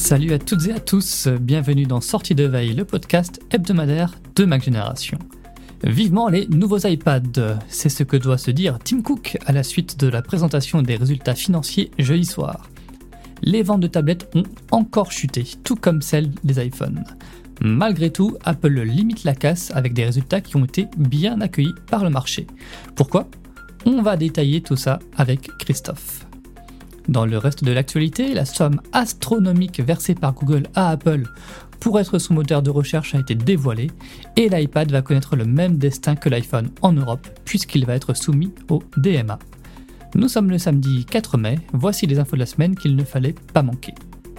Salut à toutes et à tous, bienvenue dans Sortie de Veille, le podcast hebdomadaire de Mac Génération. Vivement les nouveaux iPads, c'est ce que doit se dire Tim Cook à la suite de la présentation des résultats financiers jeudi soir. Les ventes de tablettes ont encore chuté, tout comme celles des iPhones. Malgré tout, Apple limite la casse avec des résultats qui ont été bien accueillis par le marché. Pourquoi ? On va détailler tout ça avec Christophe. Dans le reste de l'actualité, la somme astronomique versée par Google à Apple pour être son moteur de recherche a été dévoilée et l'iPad va connaître le même destin que l'iPhone en Europe puisqu'il va être soumis au DMA. Nous sommes le samedi 4 mai, voici les infos de la semaine qu'il ne fallait pas manquer.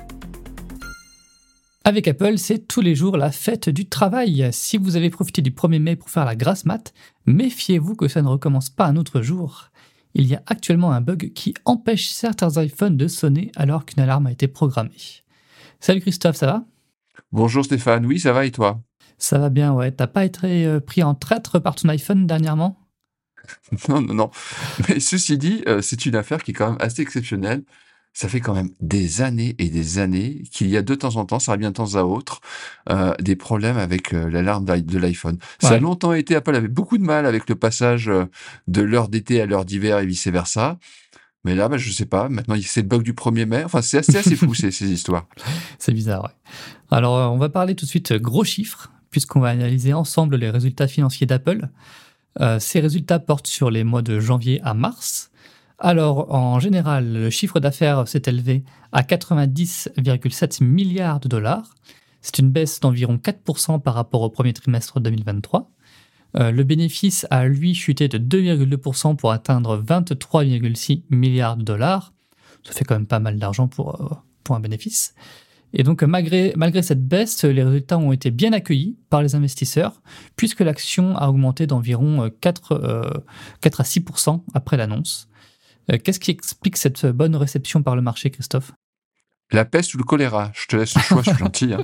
Avec Apple, c'est tous les jours la fête du travail. Si vous avez profité du 1er mai pour faire la grasse mat, méfiez-vous que ça ne recommence pas un autre jour. Il y a actuellement un bug qui empêche certains iPhones de sonner alors qu'une alarme a été programmée. Salut Christophe, ça va ? Bonjour Stéphane, oui ça va et toi ? Ça va bien, ouais. T'as pas été pris en traître par ton iPhone dernièrement ? Non. Mais ceci dit, c'est une affaire qui est quand même assez exceptionnelle. Ça fait quand même des années et des années qu'il y a de temps en temps, ça revient de temps à autre, des problèmes avec l'alarme de l'iPhone. Ça a longtemps été, Apple avait beaucoup de mal avec le passage de l'heure d'été à l'heure d'hiver et vice-versa. Mais là, je sais pas, maintenant c'est le bug du 1er mai. Enfin, c'est assez fou ces histoires. C'est bizarre, ouais. Alors, on va parler tout de suite gros chiffres, puisqu'on va analyser ensemble les résultats financiers d'Apple. Ces résultats portent sur les mois de janvier à mars. Alors, en général, le chiffre d'affaires s'est élevé à 90,7 milliards de dollars. C'est une baisse d'environ 4% par rapport au premier trimestre 2023. Le bénéfice a, lui, chuté de 2,2% pour atteindre 23,6 milliards de dollars. Ça fait quand même pas mal d'argent pour un bénéfice. Et donc, malgré cette baisse, les résultats ont été bien accueillis par les investisseurs, puisque l'action a augmenté d'environ 4 à 6% après l'annonce. Qu'est-ce qui explique cette bonne réception par le marché, Christophe ? La peste ou le choléra ? Je te laisse le choix, je suis gentil.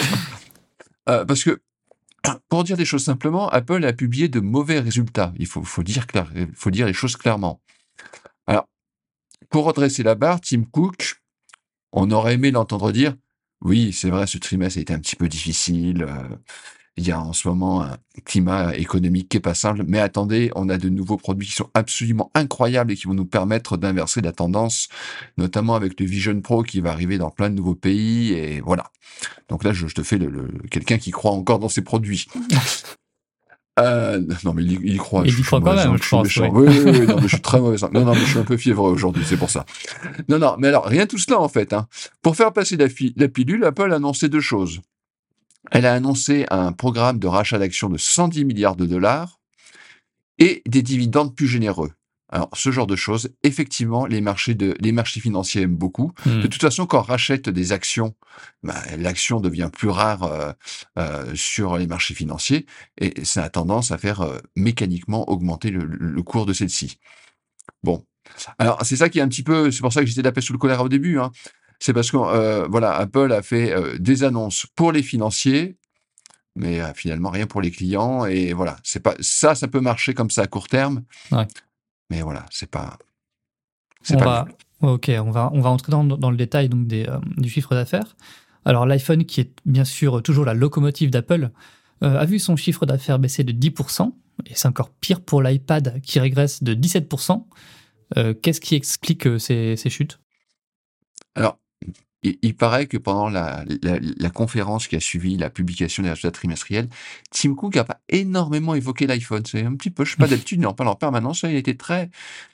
Parce que, pour dire les choses simplement, Apple a publié de mauvais résultats. Il faut dire les choses clairement. Alors, pour redresser la barre, Tim Cook, on aurait aimé l'entendre dire « Oui, c'est vrai, ce trimestre a été un petit peu difficile. Il y a en ce moment un climat économique qui est pas simple. Mais attendez, on a de nouveaux produits qui sont absolument incroyables et qui vont nous permettre d'inverser la tendance, notamment avec le Vision Pro qui va arriver dans plein de nouveaux pays. Et voilà. » Donc là, je te fais quelqu'un qui croit encore dans ces produits. Non, mais il y croit. Il y croit quand même, je pense. Oui, non, mais je suis très mauvais. Non, mais je suis un peu fiévreux aujourd'hui, c'est pour ça. Non, mais alors, rien de tout cela, en fait. Pour faire passer la pilule, Apple a annoncé deux choses. Elle a annoncé un programme de rachat d'actions de 110 milliards de dollars et des dividendes plus généreux. Alors, ce genre de choses, effectivement, les marchés financiers aiment beaucoup. De toute façon, quand on rachète des actions, l'action devient plus rare sur les marchés financiers et ça a tendance à faire mécaniquement augmenter le cours de celle-ci. Bon. Alors, c'est ça qui est un petit peu... C'est pour ça que j'étais la peste sous le choléra au début. C'est parce que, Apple a fait des annonces pour les financiers, mais finalement rien pour les clients. Et voilà, c'est pas ça peut marcher comme ça à court terme. Ouais. Mais voilà, c'est pas. Ok, on va entrer dans le détail donc du chiffre d'affaires. Alors l'iPhone, qui est bien sûr toujours la locomotive d'Apple, a vu son chiffre d'affaires baisser de 10%, et c'est encore pire pour l'iPad qui régresse de 17%. Qu'est-ce qui explique ces chutes ? Alors, il paraît que pendant la conférence qui a suivi la publication des résultats trimestriels, Tim Cook n'a pas énormément évoqué l'iPhone. C'est un petit peu, je sais pas, d'habitude, il en parle en permanence. Il a été très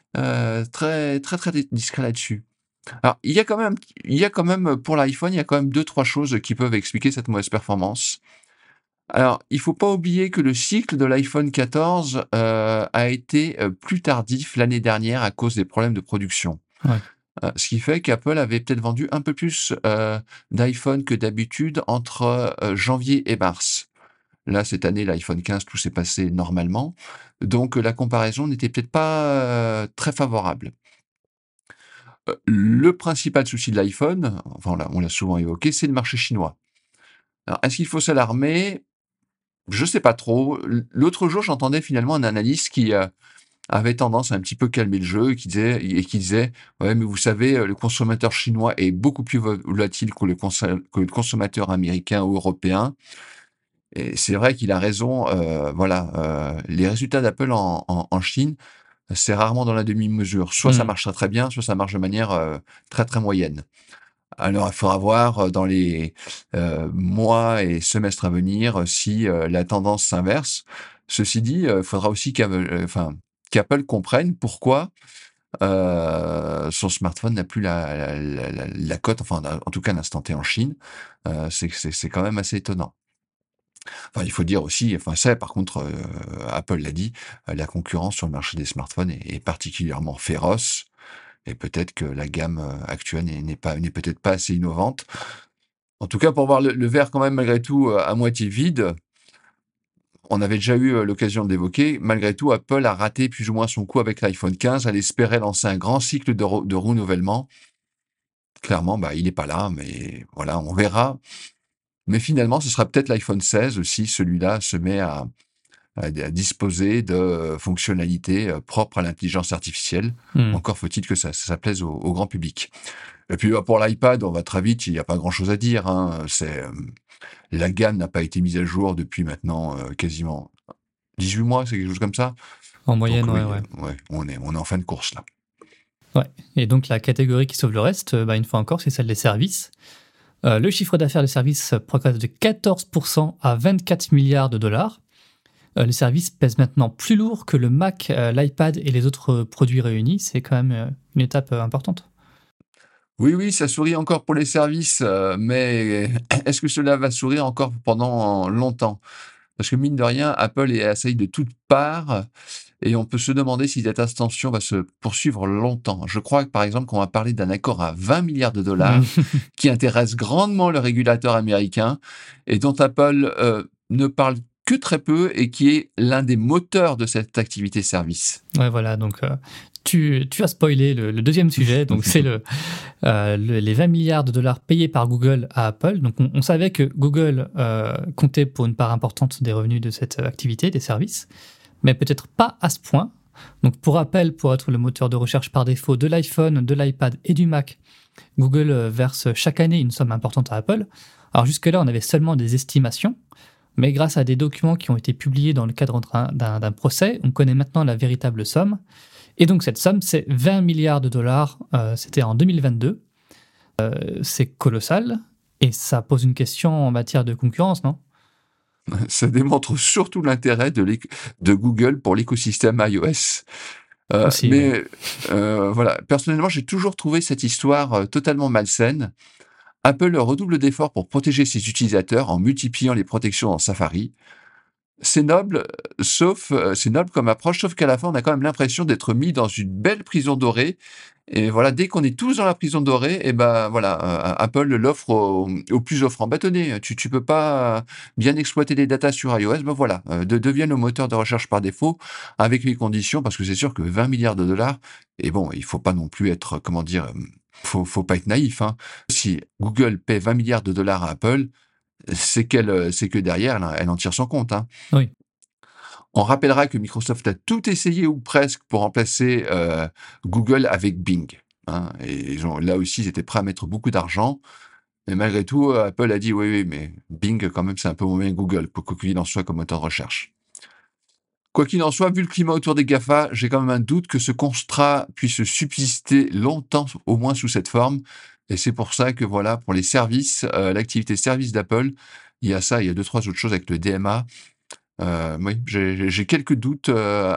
discret là-dessus. Alors, il y a quand même pour l'iPhone, il y a quand même 2-3 choses qui peuvent expliquer cette mauvaise performance. Alors, il faut pas oublier que le cycle de l'iPhone 14 a été plus tardif l'année dernière à cause des problèmes de production. Ouais. Ce qui fait qu'Apple avait peut-être vendu un peu plus d'iPhone que d'habitude entre janvier et mars. Là, cette année, l'iPhone 15, tout s'est passé normalement. Donc, la comparaison n'était peut-être pas très favorable. Le principal souci de l'iPhone, enfin, on l'a souvent évoqué, c'est le marché chinois. Alors, est-ce qu'il faut s'alarmer ? Je sais pas trop. L'autre jour, j'entendais finalement un analyste qui avait tendance à un petit peu calmer le jeu et qui disait, ouais, mais vous savez, le consommateur chinois est beaucoup plus volatile que le consommateur américain ou européen. Et c'est vrai qu'il a raison. Voilà, les résultats d'Apple en Chine, c'est rarement dans la demi-mesure. Soit ça marche très très bien, soit ça marche de manière très très moyenne. Alors, il faudra voir dans les mois et semestres à venir si la tendance s'inverse. Ceci dit, il faudra aussi qu'Apple comprenne pourquoi son smartphone n'a plus la cote, enfin en tout cas l'instant T en Chine. C'est quand même assez étonnant. Enfin, il faut dire aussi, enfin ça par contre, Apple l'a dit, la concurrence sur le marché des smartphones est particulièrement féroce. Et peut-être que la gamme actuelle n'est peut-être pas assez innovante. En tout cas, pour voir le verre quand même malgré tout à moitié vide, on avait déjà eu l'occasion de l'évoquer. Malgré tout, Apple a raté plus ou moins son coup avec l'iPhone 15. Elle espérait lancer un grand cycle de renouvellement. Clairement, il n'est pas là, mais voilà, on verra. Mais finalement, ce sera peut-être l'iPhone 16 aussi. Celui-là se met à disposer de fonctionnalités propres à l'intelligence artificielle. Encore faut-il que ça plaise au grand public. Et puis pour l'iPad, on va très vite, il n'y a pas grand-chose à dire. La gamme n'a pas été mise à jour depuis maintenant quasiment 18 mois, c'est quelque chose comme ça. En moyenne, donc, ouais. On est en fin de course là. Ouais. Et donc la catégorie qui sauve le reste, une fois encore, c'est celle des services. Le chiffre d'affaires des services progresse de 14% à 24 milliards de dollars. Les services pèsent maintenant plus lourd que le Mac, l'iPad et les autres produits réunis. C'est quand même une étape importante. Oui, ça sourit encore pour les services, mais est-ce que cela va sourire encore pendant longtemps? Parce que mine de rien, Apple essaye de toutes parts et on peut se demander si cette extension va se poursuivre longtemps. Je crois que par exemple qu'on va parler d'un accord à 20 milliards de dollars qui intéresse grandement le régulateur américain et dont Apple ne parle que très peu et qui est l'un des moteurs de cette activité service. Ouais, voilà, donc tu as spoilé le deuxième sujet, donc c'est les 20 milliards de dollars payés par Google à Apple. Donc on savait que Google comptait pour une part importante des revenus de cette activité, des services, mais peut-être pas à ce point. Donc pour rappel, pour être le moteur de recherche par défaut de l'iPhone, de l'iPad et du Mac, Google verse chaque année une somme importante à Apple. Alors jusque-là, on avait seulement des estimations, mais grâce à des documents qui ont été publiés dans le cadre d'un procès, on connaît maintenant la véritable somme. Et donc cette somme, c'est 20 milliards de dollars, c'était en 2022. C'est colossal, et ça pose une question en matière de concurrence, non ? Ça démontre surtout l'intérêt de Google pour l'écosystème iOS. Aussi, oui. Voilà, personnellement, j'ai toujours trouvé cette histoire totalement malsaine. Apple redouble d'efforts pour protéger ses utilisateurs en multipliant les protections dans Safari. C'est noble, c'est noble comme approche, sauf qu'à la fin, on a quand même l'impression d'être mis dans une belle prison dorée. Et voilà, dès qu'on est tous dans la prison dorée, et voilà, Apple l'offre aux plus offrants. Tenez, tu peux pas bien exploiter les datas sur iOS, voilà, deviens le moteur de recherche par défaut avec les conditions, parce que c'est sûr que 20 milliards de dollars, et bon, il faut pas non plus être, faut pas être naïf, hein. Si Google paie 20 milliards de dollars à Apple, c'est que derrière, elle en tire son compte, hein. Oui. On rappellera que Microsoft a tout essayé ou presque pour remplacer Google avec Bing, hein, et là aussi, ils étaient prêts à mettre beaucoup d'argent. Mais malgré tout, Apple a dit oui, mais Bing, quand même, c'est un peu moins Google, quoi qu'il en soit comme moteur de recherche. Quoi qu'il en soit, vu le climat autour des GAFA, j'ai quand même un doute que ce contrat puisse subsister longtemps, au moins sous cette forme. Et c'est pour ça que voilà, pour les services, l'activité service d'Apple, il y a 2-3 autres choses avec le DMA. Oui, j'ai quelques doutes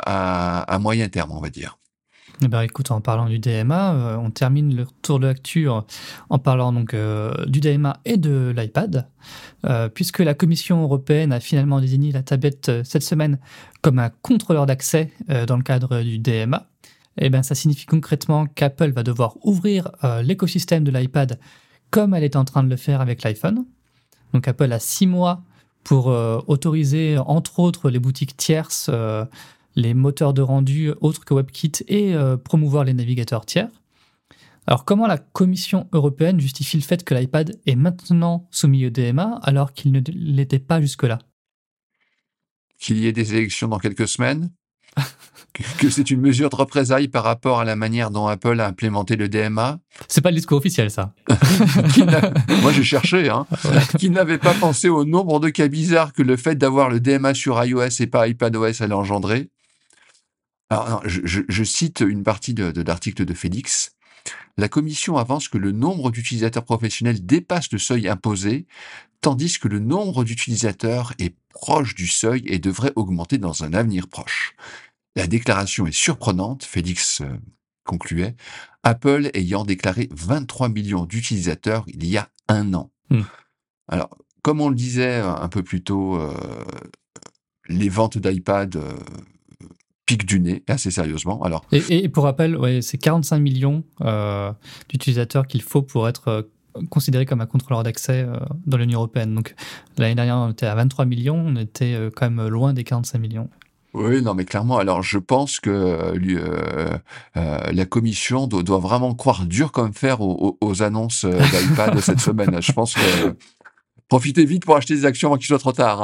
à moyen terme, on va dire. Eh ben, écoute, en parlant du DMA, on termine le tour de l'actu en parlant donc du DMA et de l'iPad, puisque la Commission européenne a finalement désigné la tablette cette semaine comme un contrôleur d'accès dans le cadre du DMA. Eh ben, ça signifie concrètement qu'Apple va devoir ouvrir l'écosystème de l'iPad comme elle est en train de le faire avec l'iPhone. Donc Apple a 6 mois pour autoriser, entre autres, les boutiques tierces, les moteurs de rendu autres que WebKit et promouvoir les navigateurs tiers. Alors comment la Commission européenne justifie le fait que l'iPad est maintenant soumis au DMA alors qu'il ne l'était pas jusque-là ? Qu'il y ait des élections dans quelques semaines. que c'est une mesure de représailles par rapport à la manière dont Apple a implémenté le DMA. C'est pas le discours officiel, ça. Moi, j'ai cherché, qui n'avait pas pensé au nombre de cas bizarres que le fait d'avoir le DMA sur iOS et pas iPadOS allait engendrer. Alors, non, je cite une partie de l'article de Félix. La commission avance que le nombre d'utilisateurs professionnels dépasse le seuil imposé, tandis que le nombre d'utilisateurs est proche du seuil et devrait augmenter dans un avenir proche. La déclaration est surprenante, Félix concluait, Apple ayant déclaré 23 millions d'utilisateurs il y a 1 an. Alors, comme on le disait un peu plus tôt, les ventes d'iPad piquent du nez, assez sérieusement. Alors, et pour rappel, c'est 45 millions d'utilisateurs qu'il faut pour être considéré comme un contrôleur d'accès dans l'Union européenne. Donc, l'année dernière, on était à 23 millions, on était quand même loin des 45 millions. Oui, non, mais clairement, alors je pense que la commission doit vraiment croire dur comme fer aux annonces d'iPad cette semaine. Je pense que profitez vite pour acheter des actions avant qu'il soit trop tard.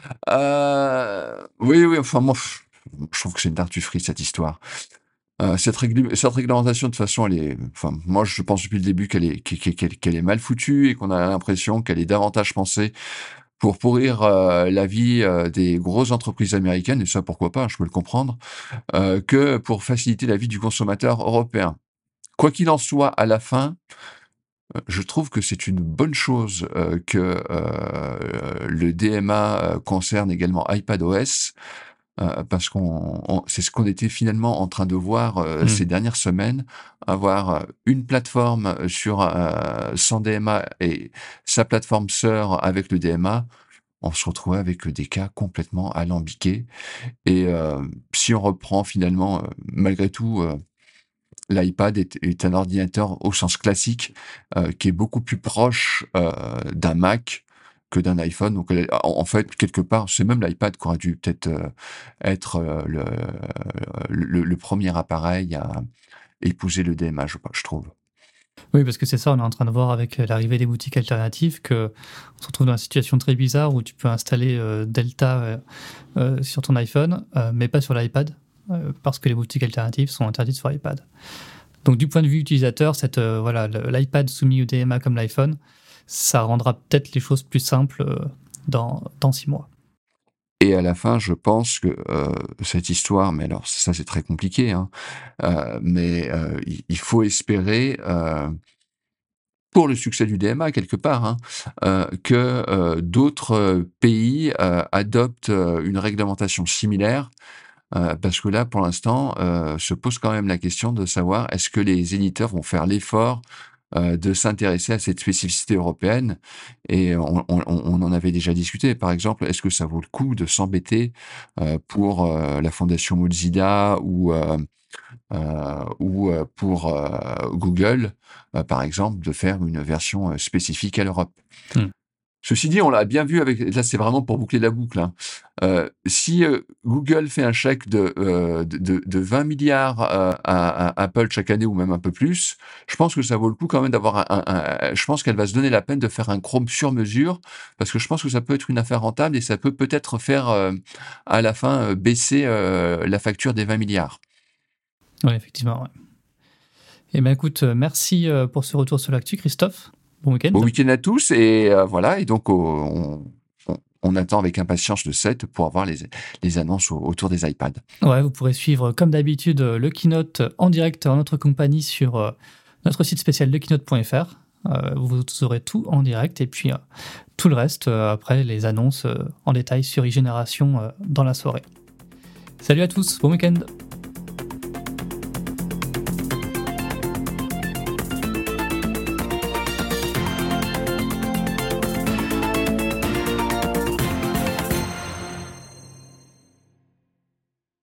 Oui, enfin, moi, je trouve que c'est une tartufferie, cette histoire. Cette réglementation, de toute façon, moi, je pense depuis le début qu'elle est mal foutue et qu'on a l'impression qu'elle est davantage pensée pour pourrir la vie des grosses entreprises américaines, et ça, pourquoi pas, je peux le comprendre, que pour faciliter la vie du consommateur européen. Quoi qu'il en soit, à la fin, je trouve que c'est une bonne chose que le DMA concerne également iPadOS, parce c'est ce qu'on était finalement en train de voir ces dernières semaines, avoir une plateforme sans DMA et sa plateforme sœur avec le DMA, on se retrouvait avec des cas complètement alambiqués. Et si on reprend finalement, malgré tout, l'iPad est un ordinateur au sens classique, qui est beaucoup plus proche d'un Mac que d'un iPhone. Donc, en fait, quelque part, c'est même l'iPad qui aurait dû peut-être être le premier appareil à épouser le DMA, je trouve. Oui, parce que c'est ça, on est en train de voir avec l'arrivée des boutiques alternatives qu'on se retrouve dans une situation très bizarre où tu peux installer Delta sur ton iPhone, mais pas sur l'iPad, parce que les boutiques alternatives sont interdites sur iPad. Donc, du point de vue utilisateur, l'iPad soumis au DMA comme l'iPhone, ça rendra peut-être les choses plus simples dans 6 mois. Et à la fin, je pense que cette histoire, mais alors ça c'est très compliqué, mais il faut espérer, pour le succès du DMA quelque part, que d'autres pays adoptent une réglementation similaire, parce que là, pour l'instant, se pose quand même la question de savoir est-ce que les éditeurs vont faire l'effort de s'intéresser à cette spécificité européenne. Et on en avait déjà discuté. Par exemple, est-ce que ça vaut le coup de s'embêter pour la fondation Mozilla ou pour Google, par exemple, de faire une version spécifique à l'Europe. Ceci dit, on l'a bien vu là c'est vraiment pour boucler la boucle. Si Google fait un chèque de 20 milliards à Apple chaque année ou même un peu plus, je pense que ça vaut le coup quand même d'avoir je pense qu'elle va se donner la peine de faire un Chrome sur mesure, parce que je pense que ça peut être une affaire rentable et ça peut peut-être faire à la fin baisser la facture des 20 milliards. Oui, effectivement. Ouais. Eh bien, écoute, merci pour ce retour sur l'actu, Christophe. Bon week-end. Bon week-end à tous, et voilà. Et donc, on attend avec impatience le 7 pour avoir les annonces autour des iPads. Ouais, vous pourrez suivre, comme d'habitude, le keynote en direct en notre compagnie sur notre site spécial lekeynote.fr. Vous aurez tout en direct, et puis tout le reste, après les annonces en détail sur iGénération dans la soirée. Salut à tous, bon week-end.